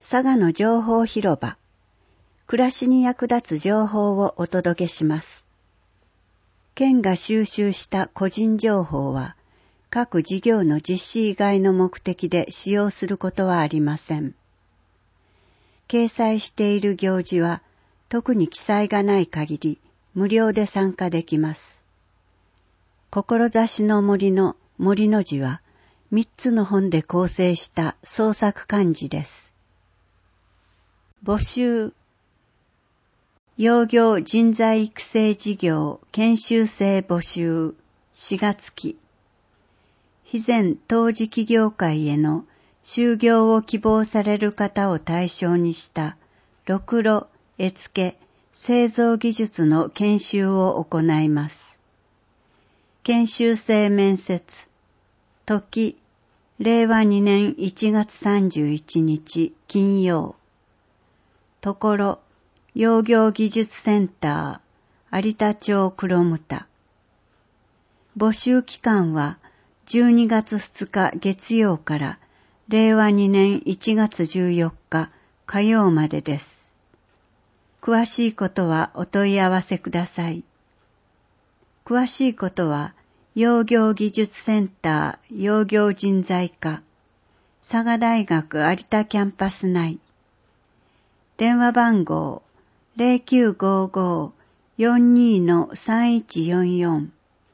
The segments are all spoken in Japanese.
佐賀の情報広場。暮らしに役立つ情報をお届けします。県が収集した個人情報は、各事業の実施以外の目的で使用することはありません。掲載している行事は、特に記載がない限り、無料で参加できます。志の森の森の字は、3つの本で構成した創作漢字です。募集。養業人材育成事業研修生募集4月期。肥前当時企業会への就業を希望される方を対象にしたろくろ、絵付け、製造技術の研修を行います。研修生面接。時、令和2年1月31日金曜。ところ、養業技術センター、有田町黒牟田。募集期間は12月2日月曜から令和2年1月14日火曜までです。詳しいことはお問い合わせください。詳しいことは、養業技術センター養業人材課、佐賀大学有田キャンパス内。電話番号0955-42-3144。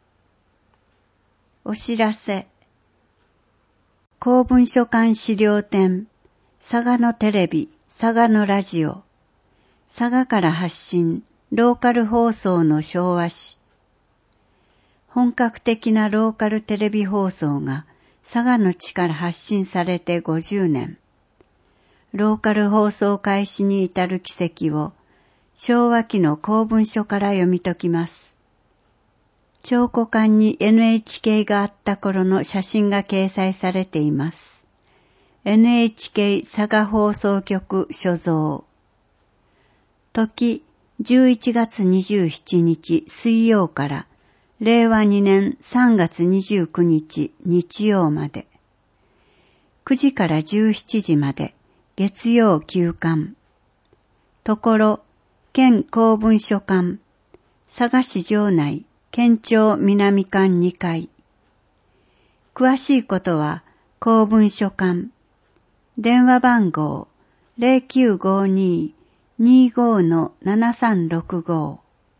お知らせ。公文書館資料展、佐賀のテレビ、佐賀のラジオ、佐賀から発信、ローカル放送の昭和史。本格的なローカルテレビ放送が佐賀の地から発信されて50年。ローカル放送開始に至る軌跡を昭和期の公文書から読み解きます。彫刻館に NHK があった頃の写真が掲載されています。NHK 佐賀放送局所蔵。時11月27日水曜から令和2年3月29日日曜まで。9時から17時まで月曜休館。ところ、県公文書館、佐賀市城内、県庁南館2階。詳しいことは、公文書館。電話番号、0952-25-7365。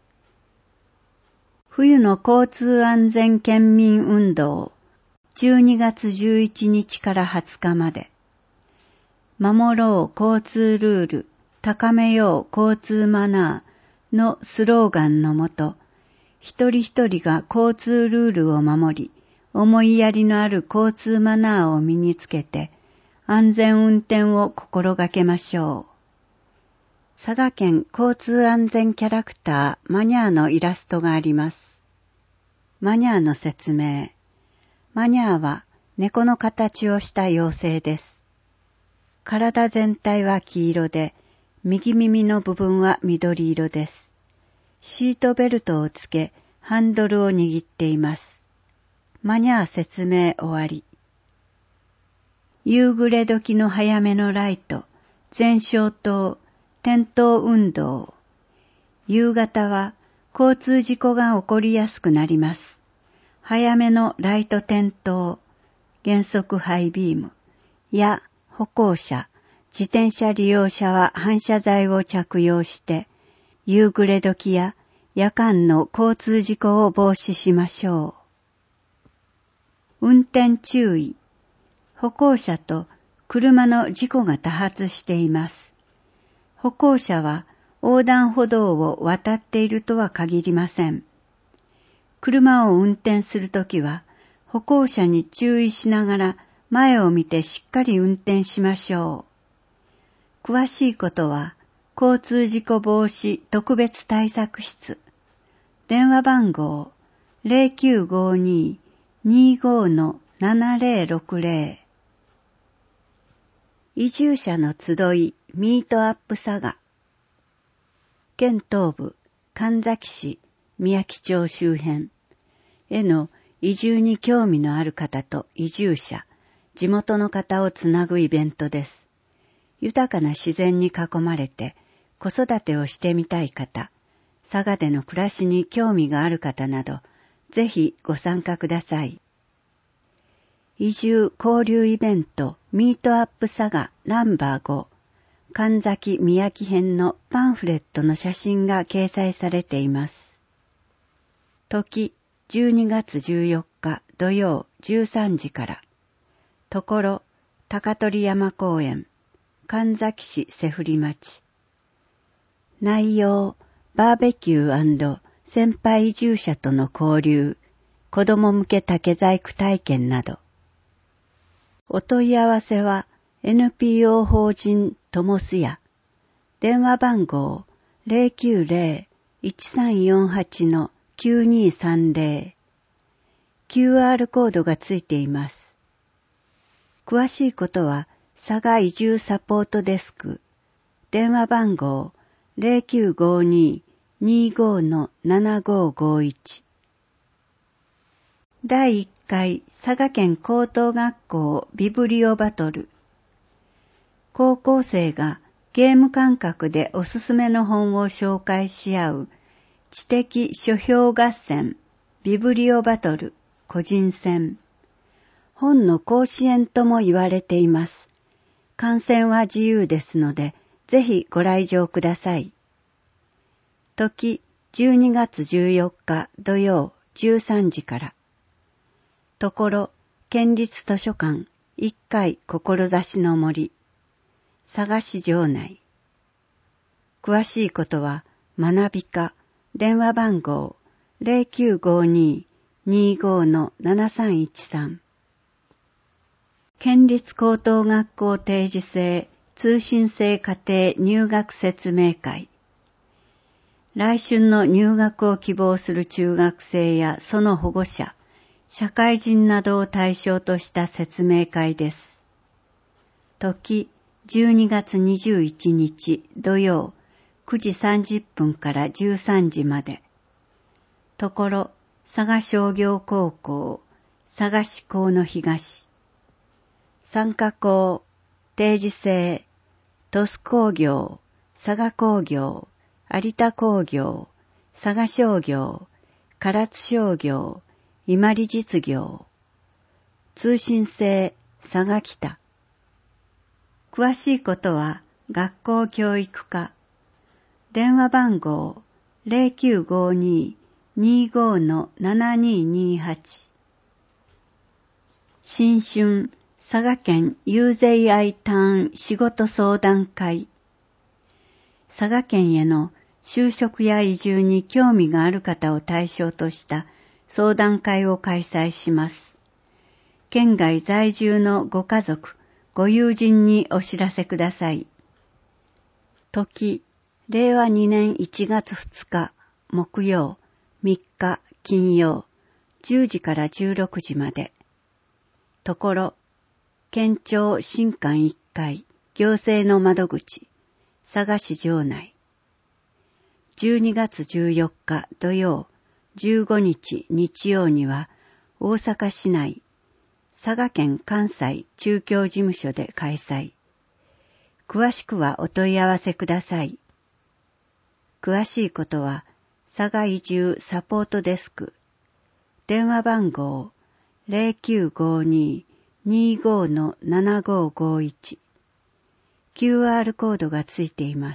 冬の交通安全県民運動、12月11日から20日まで。守ろう交通ルール、高めよう交通マナーのスローガンのもと、一人一人が交通ルールを守り、思いやりのある交通マナーを身につけて、安全運転を心がけましょう。佐賀県交通安全キャラクターマニャーのイラストがあります。マニャーの説明。マニャーは猫の形をした妖精です。体全体は黄色で、右耳の部分は緑色です。シートベルトをつけ、ハンドルを握っています。マニャー説明終わり。夕暮れ時の早めのライト、前照灯、点灯運動。夕方は交通事故が起こりやすくなります。早めのライト点灯、原則ハイビームや歩行者、自転車利用者は反射材を着用して、夕暮れ時や夜間の交通事故を防止しましょう。運転注意。歩行者と車の事故が多発しています。歩行者は横断歩道を渡っているとは限りません。車を運転するときは歩行者に注意しながら前を見てしっかり運転しましょう。詳しいことは、交通事故防止特別対策室。電話番号、0952-25-7060。移住者の集い、ミートアップ佐賀。県東部、神埼市、宮城町周辺への移住に興味のある方と移住者、地元の方をつなぐイベントです。 豊かな自然に囲まれて子育てをしてみたい方、佐賀での暮らしに興味がある方など、ぜひご参加ください。移住交流イベントミートアップ佐賀ナンバー5神崎宮城編のパンフレットの写真が掲載されています。時12月14日土曜13時から。ところ高取山公園神崎市瀬振町。内容バーベキュー&先輩移住者との交流、子供向け竹細工体験など。お問い合わせは NPO 法人ともすや、電話番号 090-1348-9230、QR コードがついています。詳しいことは佐賀移住サポートデスク、電話番号 0952-25-7551。第1回佐賀県高等学校ビブリオバトル。高校生がゲーム感覚でおすすめの本を紹介し合う知的書評合戦ビブリオバトル個人戦。本の甲子園とも言われています。観戦は自由ですので、ぜひご来場ください。時12月14日土曜13時から。ところ県立図書館1階志の森佐賀市城内。詳しいことは学び課電話番号 0952-25-7313。県立高等学校定時制通信制課程入学説明会。来春の入学を希望する中学生やその保護者、社会人などを対象とした説明会です。時12月21日土曜9時30分から13時まで。ところ佐賀商業高校佐賀市河東。参加校定時制鳥栖工業佐賀工業有田工業佐賀商業唐津商業伊万里実業。通信制佐賀北。詳しいことは学校教育課。電話番号 0952-25-7228。新春佐賀県遊説愛ターン仕事相談会。佐賀県への就職や移住に興味がある方を対象とした相談会を開催します。県外在住のご家族、ご友人にお知らせください。時、令和2年1月2日、木曜、3日、金曜、10時から16時まで。ところ、県庁新館1階、行政の窓口、佐賀市城内。12月14日土曜、15日日曜には大阪市内佐賀県関西中京事務所で開催。詳しくはお問い合わせください。詳しいことは佐賀移住サポートデスク電話番号 0952-25-7551 QR コードがついています。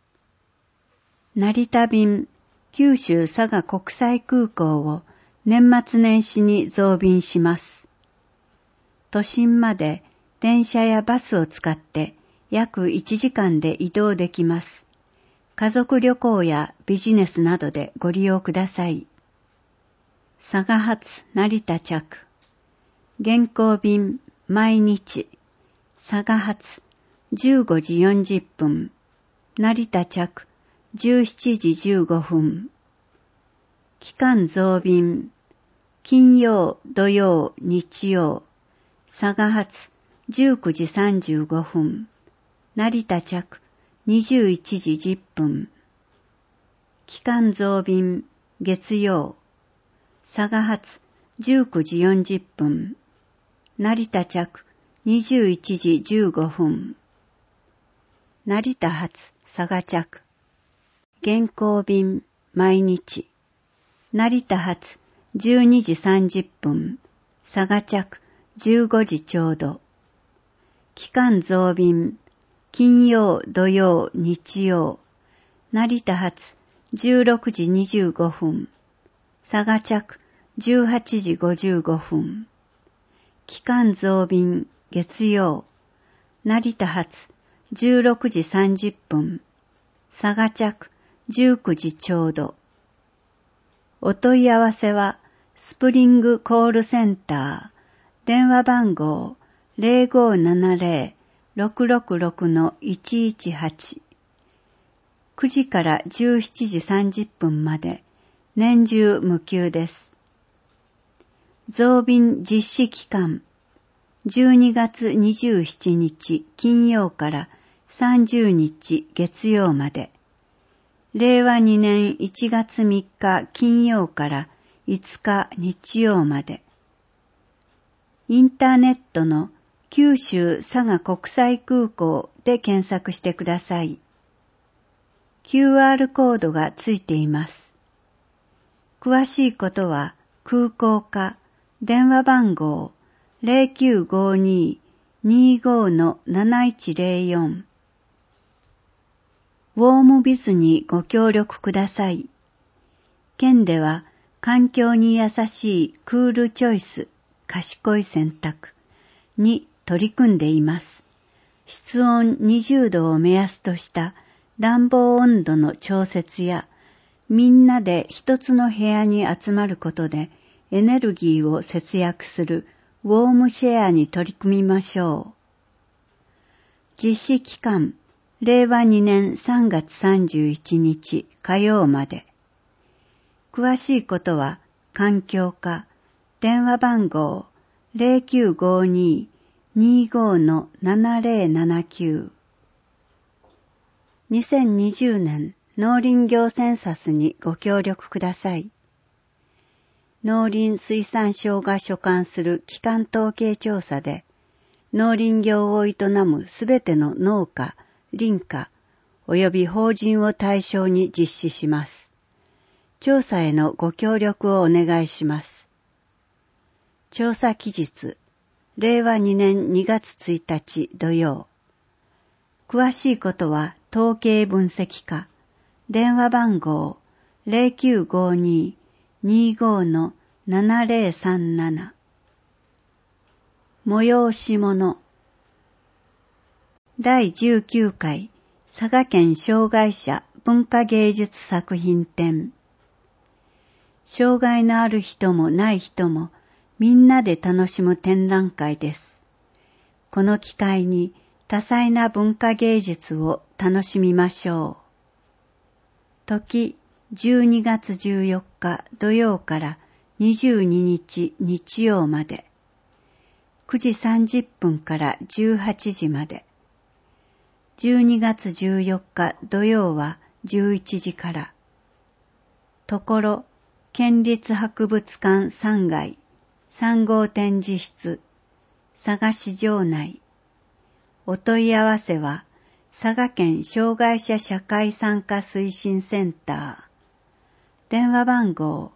成田便九州佐賀国際空港を年末年始に増便します。都心まで電車やバスを使って約1時間で移動できます。家族旅行やビジネスなどでご利用ください。佐賀発成田着。現行便毎日。佐賀発15時40分。成田着17時15分。期間増便。金曜、土曜、日曜。佐賀発19時35分。成田着21時10分。期間増便。月曜。佐賀発19時40分。成田着21時15分。 成田発佐賀着。現行便毎日。成田発12時30分。佐賀着15時ちょうど。期間増便金曜、土曜、日曜。成田発16時25分。佐賀着18時55分。期間増便月曜。成田発16時30分。佐賀着19時ちょうど。お問い合わせはスプリングコールセンター。電話番号 0570-666-118。9時から17時30分まで年中無休です。増便実施期間12月27日金曜から30日月曜まで。令和2年1月3日金曜から5日日曜まで。インターネットの九州佐賀国際空港で検索してください。QR コードがついています。詳しいことは空港か電話番号 0952-25-7104 ウォームビズにご協力ください。県では環境に優しいクールチョイス賢い選択に取り組んでいます。室温20度を目安とした暖房温度の調節やみんなで一つの部屋に集まることでエネルギーを節約するウォームシェアに取り組みましょう。実施期間令和2年3月31日火曜まで。詳しいことは環境課電話番号 0952-25-7079 2020年農林業センサスにご協力ください。農林水産省が所管する基幹統計調査で、農林業を営むすべての農家、林家及び法人を対象に実施します。調査へのご協力をお願いします。調査期日、令和2年2月1日土曜。詳しいことは統計分析課、電話番号 0952-25-7037 催し物第19回佐賀県障害者文化芸術作品展。障害のある人もない人もみんなで楽しむ展覧会です。この機会に多彩な文化芸術を楽しみましょう。時12月14日土曜から22日日曜まで。9時30分から18時まで。12月14日土曜は11時から。ところ、県立博物館3階3号展示室、佐賀市場内。お問い合わせは、佐賀県障害者社会参加推進センター。電話番号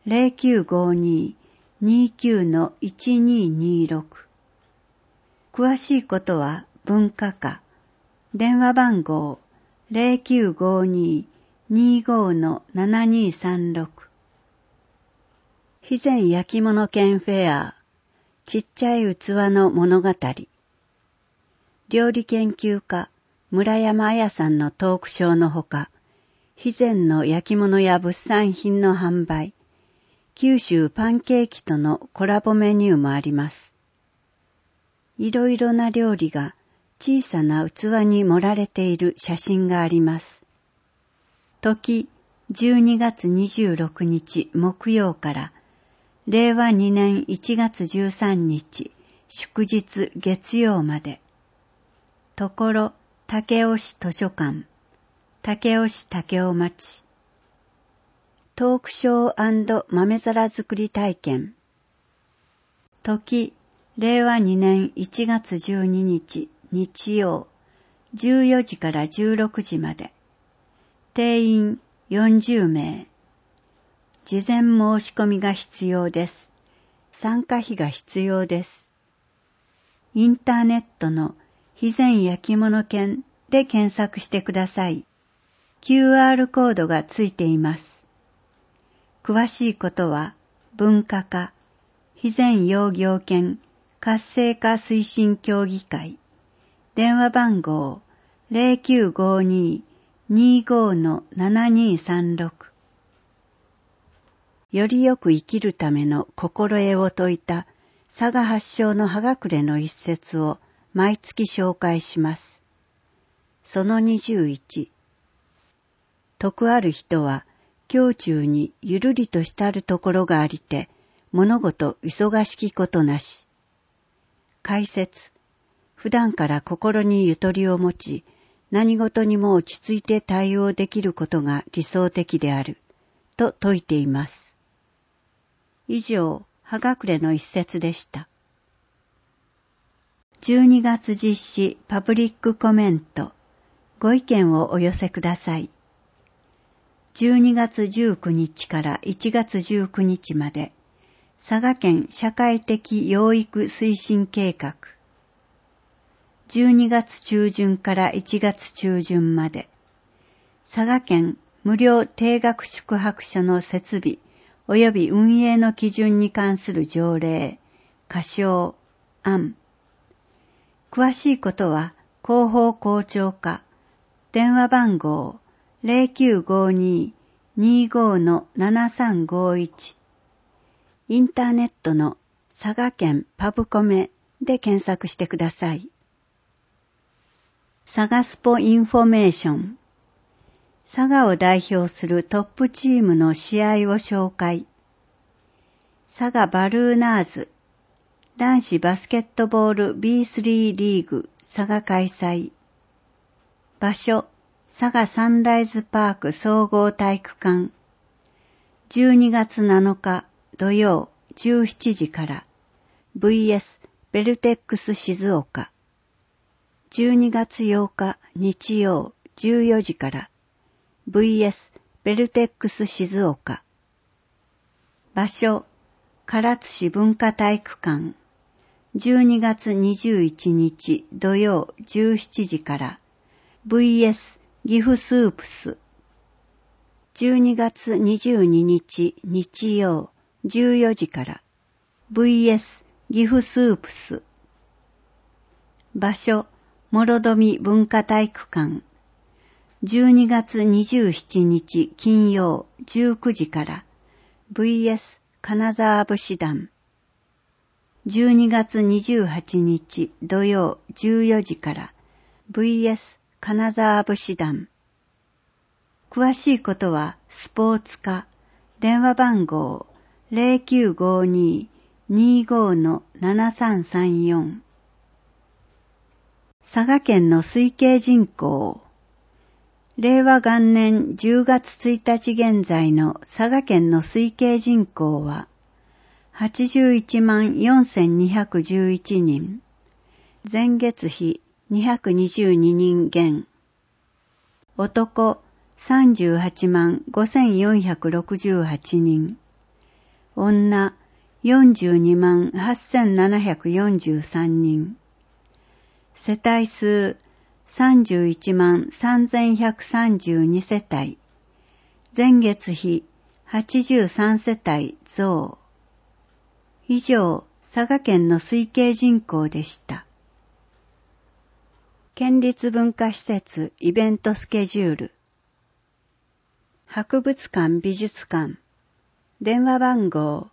0952-29-1226。詳しいことは文化課。電話番号 0952-25-7236。肥前焼き物券フェア。ちっちゃい器の物語。料理研究家村山彩さんのトークショーのほか、肥前の焼き物や物産品の販売、九州パンケーキとのコラボメニューもあります。いろいろな料理が小さな器に盛られている写真があります。時12月26日木曜から令和2年1月13日祝日月曜まで。ところ武雄市図書館、武雄市武雄町。トークショー&豆皿作り体験。時令和2年1月12日日曜 14時から16時まで。定員40名。事前申し込みが必要です。参加費が必要です。インターネットの肥前焼き物券で検索してください。QR コードがついています。詳しいことは文化課肥前養業犬活性化推進協議会電話番号 0952-25-7236 よりよく生きるための心得を説いた佐賀発祥の葉隠れの一節を毎月紹介します。その21。徳ある人は胸中にゆるりとしたるところがありて物事忙しきことなし。解説。普段から心にゆとりを持ち何事にも落ち着いて対応できることが理想的であると説いています。以上、葉隠れの一節でした。12月実施パブリックコメント。ご意見をお寄せください。12月19日から1月19日まで、佐賀県社会的養育推進計画。12月中旬から1月中旬まで、佐賀県無料定額宿泊所の設備及び運営の基準に関する条例、仮称、案。詳しいことは広報校長課、電話番号0952-25-7351、インターネットの佐賀県パブコメで検索してください。佐賀スポインフォメーション。佐賀を代表するトップチームの試合を紹介。佐賀バルーナーズ。男子バスケットボール B3 リーグ佐賀開催。場所、佐賀サンライズパーク総合体育館。12月7日土曜17時から VS ベルテックス静岡。12月8日日曜14時から VS ベルテックス静岡。場所、唐津市文化体育館。12月21日土曜17時から VS 岐阜スープス。12月22日日曜14時から VS 岐阜スープス。場所、諸富文化体育館。12月27日金曜19時から VS 金沢節団。12月28日土曜14時から VS 金沢節団。詳しいことはスポーツ課、電話番号 0952-25-7334。佐賀県の推計人口。令和元年10月1日現在の佐賀県の推計人口は814,211人。前月比222人減。男385,468人。女428,743人。世帯数313,132世帯。前月比83世帯増。以上、佐賀県の推計人口でした。県立文化施設イベントスケジュール。博物館美術館。電話番号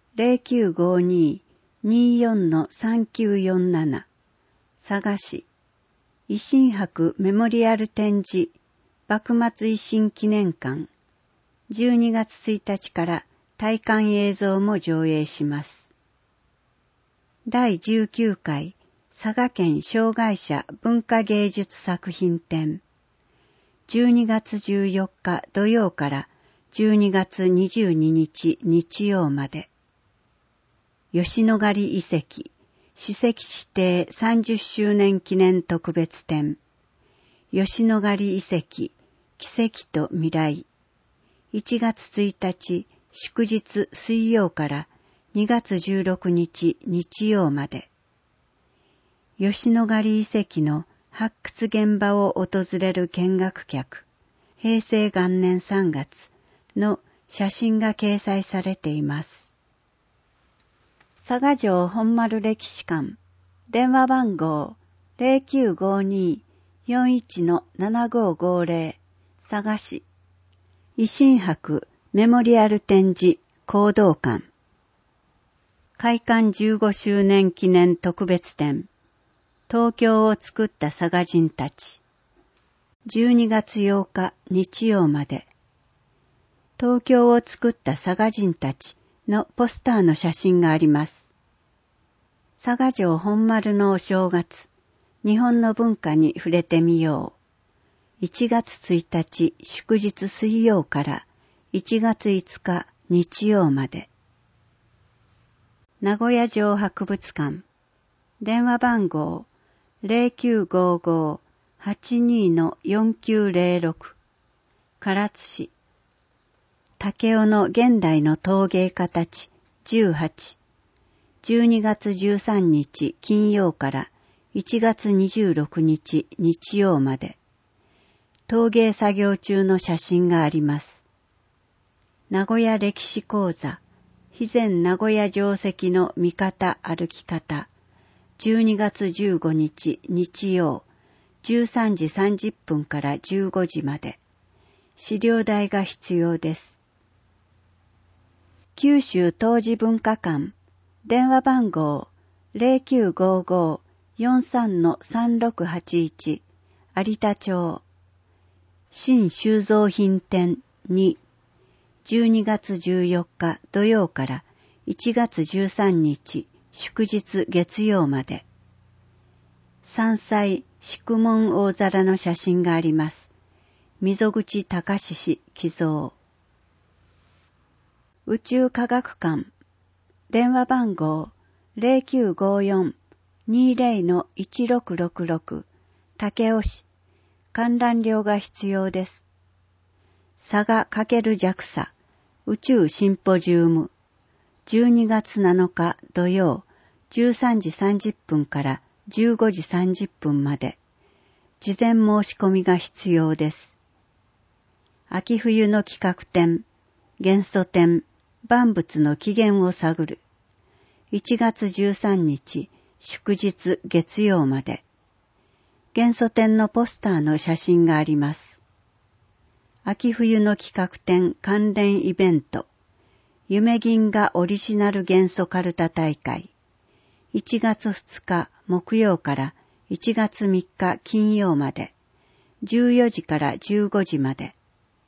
0952-24-3947。佐賀市。維新博メモリアル展示幕末維新記念館。12月1日から体感映像も上映します。第19回佐賀県障害者文化芸術作品展。12月14日土曜から12月22日日曜まで。吉野ヶ里遺跡史跡指定30周年記念特別展。 吉野ヶ里遺跡、奇跡と未来。1月1日、祝日水曜から2月16日日曜まで。吉野ヶ里遺跡の発掘現場を訪れる見学客、平成元年3月の写真が掲載されています。佐賀城本丸歴史館、電話番号 0952-41-7550 佐賀市、維新博メモリアル展示講道館、開館15周年記念特別展、東京を作った佐賀人たち。12月8日日曜まで。東京を作った佐賀人たちのポスターの写真があります。佐賀城本丸のお正月、日本の文化に触れてみよう。1月1日祝日水曜から1月5日日曜まで。名古屋城博物館、電話番号0955-82-4906 唐津市、武雄の現代の陶芸形18、12月13日金曜から1月26日日曜まで。陶芸作業中の写真があります。名古屋歴史講座、肥前名古屋城跡の見方歩き方、12月15日日曜、13時30分から15時まで。資料代が必要です。九州陶磁文化館、電話番号 0955-43-3681 有田町、新収蔵品展2、12月14日土曜から1月13日祝日月曜まで。山菜宿門大皿の写真があります。溝口隆氏寄贈。宇宙科学館、電話番号 0954-20-1666 武雄市、観覧料が必要です。佐賀×JAXA 宇宙シンポジウム、12月7日土曜、13時30分から15時30分まで。事前申し込みが必要です。秋冬の企画展、元素展、万物の起源を探る。1月13日、祝日月曜まで。元素展のポスターの写真があります。秋冬の企画展関連イベント、夢銀河オリジナル元素カルタ大会。1月2日木曜から1月3日金曜まで。14時から15時まで。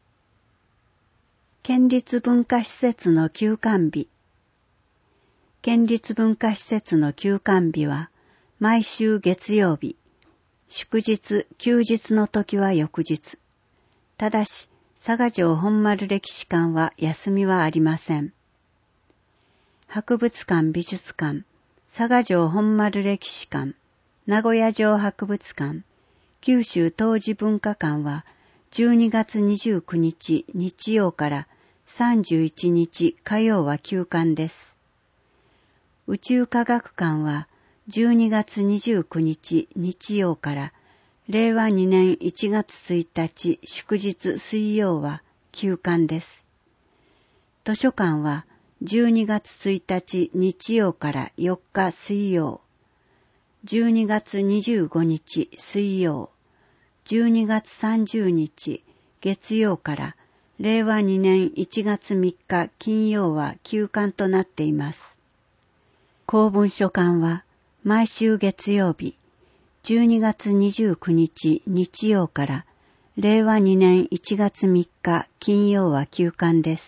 県立文化施設の休館日。県立文化施設の休館日は毎週月曜日。祝日、休日の時は翌日。ただし、佐賀城本丸歴史館は休みはありません。博物館美術館、佐賀城本丸歴史館、名古屋城博物館、九州陶磁文化館は12月29日日曜から31日火曜は休館です。宇宙科学館は12月29日日曜から令和2年1月1日祝日水曜は休館です。図書館は12月1日日曜から4日水曜、12月25日水曜、12月30日月曜から令和2年1月3日金曜は休館となっています。公文書館は毎週月曜日、12月29日日曜から令和2年1月3日金曜は休館です。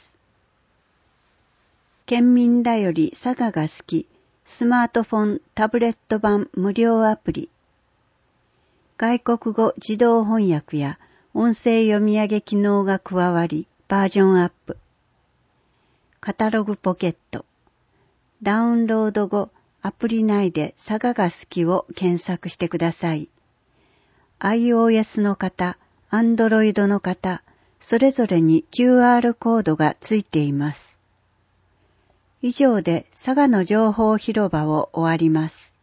県民だより佐賀が好きスマートフォンタブレット版無料アプリ。外国語自動翻訳や音声読み上げ機能が加わりバージョンアップ。カタログポケット。ダウンロード後アプリ内で佐賀が好きを検索してください。 iOS の方、Android の方、それぞれに QR コードがついています。以上で佐賀の情報広場を終わります。